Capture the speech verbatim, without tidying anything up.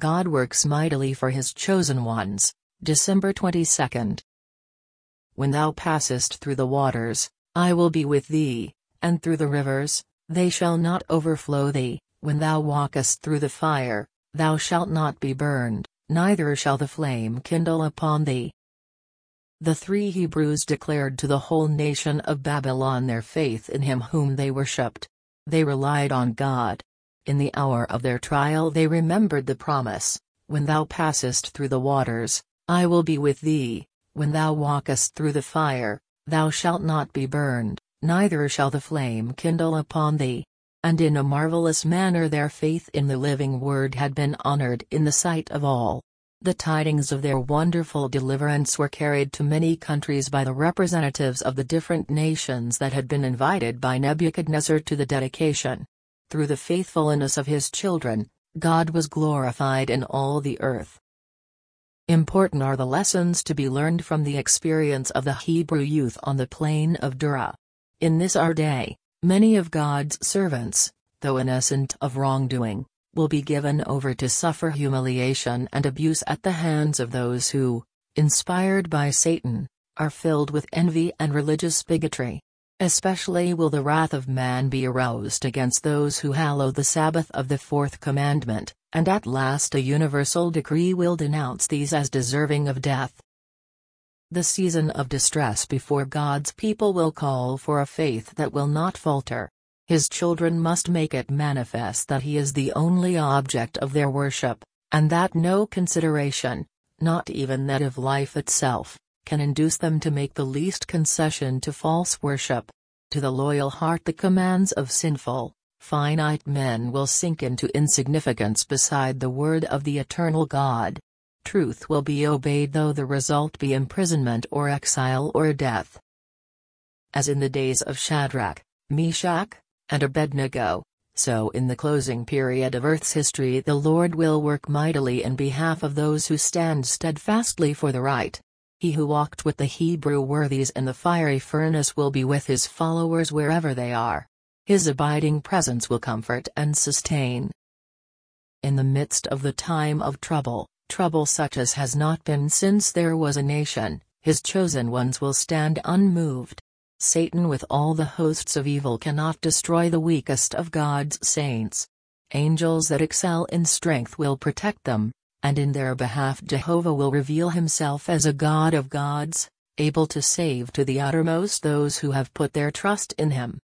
God works mightily for his chosen ones. December twenty-second. When thou passest through the waters, I will be with thee, and through the rivers, they shall not overflow thee. When thou walkest through the fire, thou shalt not be burned, neither shall the flame kindle upon thee. The three Hebrews declared to the whole nation of Babylon their faith in him whom they worshipped. They relied on God. In the hour of their trial they remembered the promise, when thou passest through the waters, I will be with thee. When thou walkest through the fire, thou shalt not be burned, neither shall the flame kindle upon thee. And in a marvelous manner their faith in the living Word had been honored in the sight of all. The tidings of their wonderful deliverance were carried to many countries by the representatives of the different nations that had been invited by Nebuchadnezzar to the dedication. Through the faithfulness of his children, God was glorified in all the earth. Important are the lessons to be learned from the experience of the Hebrew youth on the plain of Dura. In this our day, many of God's servants, though innocent of wrongdoing, will be given over to suffer humiliation and abuse at the hands of those who, inspired by Satan, are filled with envy and religious bigotry. Especially will the wrath of man be aroused against those who hallow the Sabbath of the fourth commandment, and at last a universal decree will denounce these as deserving of death. The season of distress before God's people will call for a faith that will not falter. His children must make it manifest that he is the only object of their worship, and that no consideration, not even that of life itself, can induce them to make the least concession to false worship. To the loyal heart the commands of sinful, finite men will sink into insignificance beside the word of the eternal God. Truth will be obeyed though the result be imprisonment or exile or death. As in the days of Shadrach, Meshach, and Abednego, so in the closing period of Earth's history the Lord will work mightily in behalf of those who stand steadfastly for the right. He who walked with the Hebrew worthies in the fiery furnace will be with his followers wherever they are. His abiding presence will comfort and sustain. In the midst of the time of trouble, trouble such as has not been since there was a nation, his chosen ones will stand unmoved. Satan with all the hosts of evil cannot destroy the weakest of God's saints. Angels that excel in strength will protect them, and in their behalf Jehovah will reveal himself as a God of gods, able to save to the uttermost those who have put their trust in him.